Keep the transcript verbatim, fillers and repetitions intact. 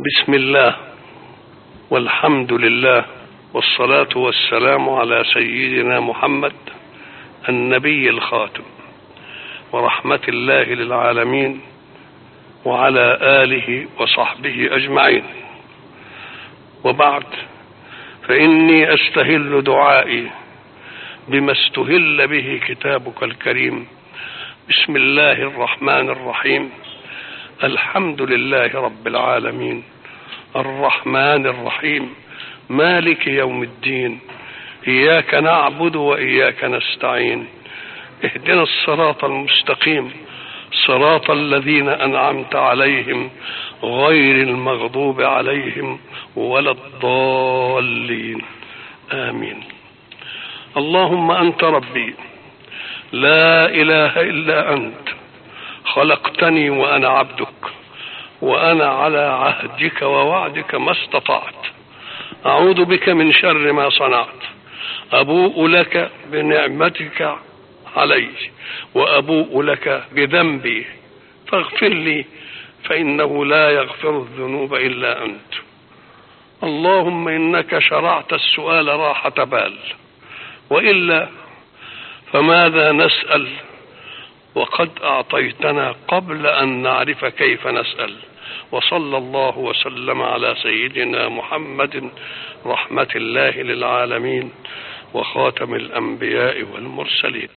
بسم الله والحمد لله والصلاة والسلام على سيدنا محمد النبي الخاتم ورحمة الله للعالمين وعلى آله وصحبه أجمعين. وبعد، فإني أستهل دعائي بما استهل به كتابك الكريم. بسم الله الرحمن الرحيم. الحمد لله رب العالمين الرحمن الرحيم مالك يوم الدين، إياك نعبد وإياك نستعين، اهدنا الصراط المستقيم صراط الذين أنعمت عليهم غير المغضوب عليهم ولا الضالين، آمين. اللهم أنت ربي لا إله إلا أنت، خلقتني وأنا عبدك، وأنا على عهدك ووعدك ما استطعت، أعوذ بك من شر ما صنعت، أبوء لك بنعمتك علي وأبوء لك بذنبي فاغفر لي فإنه لا يغفر الذنوب إلا أنت. اللهم إنك شرعت السؤال راحة بال، وإلا فماذا نسأل وقد أعطيتنا قبل أن نعرف كيف نسأل. وصلى الله وسلم على سيدنا محمد رحمة الله للعالمين وخاتم الأنبياء والمرسلين.